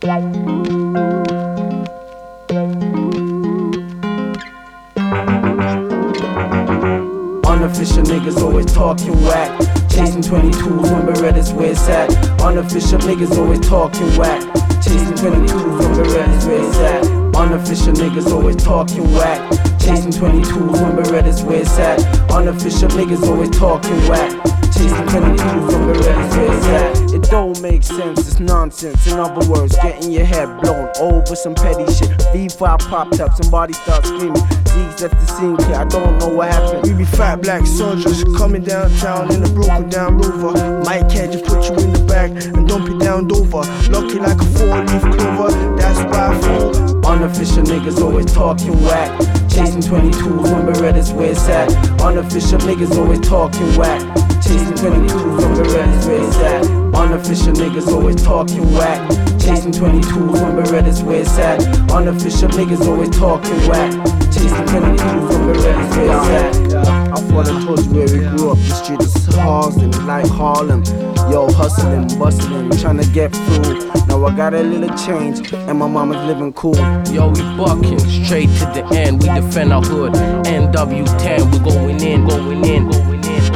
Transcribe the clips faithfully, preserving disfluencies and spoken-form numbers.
Unofficial niggas always talking whack. Chasing twenty-twos when Beretta's where it's at. Unofficial niggas always talking whack. Chasing twenty-twos when Beretta's where it's at. Unofficial niggas always talking whack. Chasing twenty-twos when Beretta's where it's at. Unofficial niggas always talking whack. Chasing twenty-twos when Beretta's where it's at. It don't make sense, it's nonsense. In other words, getting your head blown over some petty shit. V five popped up, somebody starts screaming. Z's left the scene clear, I don't know what happened. We be fat black soldiers coming downtown in a broken down Rover. Mike had just put you in the back and dump you down Dover. Lucky like a four-leaf clover, that's why I fall. Unofficial niggas always talking whack. Chasing twenty-twos when Beretta's where it's at. Unofficial niggas always talking whack. Chasing twenty-twos when Beretta's where it's at. Unofficial niggas always talking whack. Chasing twenty-twos when Beretta's where it's at. Unofficial niggas always talking whack. Chasing twenty-twos when Beretta's where it's at. I thought it was where we grew up. The street is Harlem, like Harlem. Yo, hustling, bustling, trying to get through. Now I got a little change, and my mama's living cool. Yo, we bucking straight to the end. We defend our hood. N W ten, we going in, going in, going in.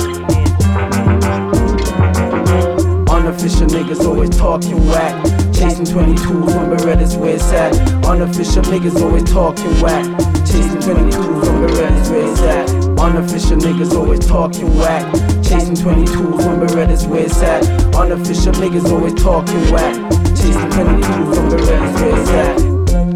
Unofficial niggas always talking whack. Chasing twenty-twos when Beretta's where it's at. Unofficial niggas always talking whack. Chasing twenty-twos when Beretta's where it's at. Unofficial niggas always talking whack. Chasing twenty-twos when Beretta's where it's at. Unofficial niggas always talking whack. Chasing twenty-twos when Beretta's where it's at.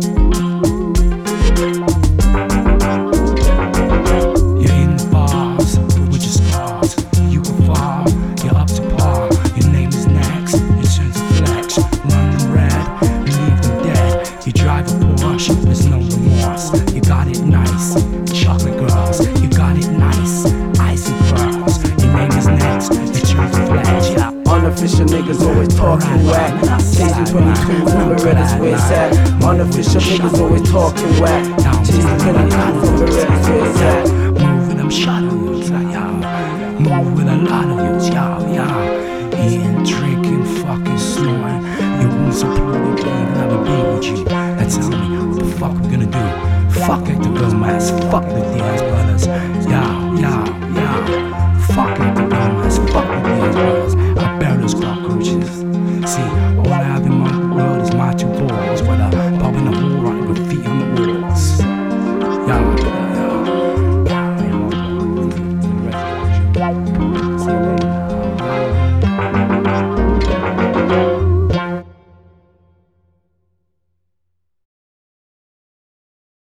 There's no remorse, you got it nice. Chocolate girls, you got it nice. Icy pearls, your name is next. It's your flash, yeah. Unofficial niggas always talking whack. Chasing twenty-twos when Beretta's where it's at. Unofficial niggas always talking whack. Chasing twenty-twos when Beretta's where it's at. Moving them shot of you, yeah. Moving a lot of you, yeah, yeah. Eating, drinking, fucking snoring. You want some pretty baby, let me be with you. And tell me what the fuck we gonna do. Fuck it, the Bill Mass, fuck the Diaz brothers. Yeah, yeah, yeah. Fuck it, the Bill Mass, fuck the Diaz brothers. I bear those cockroaches. See, all I have in my world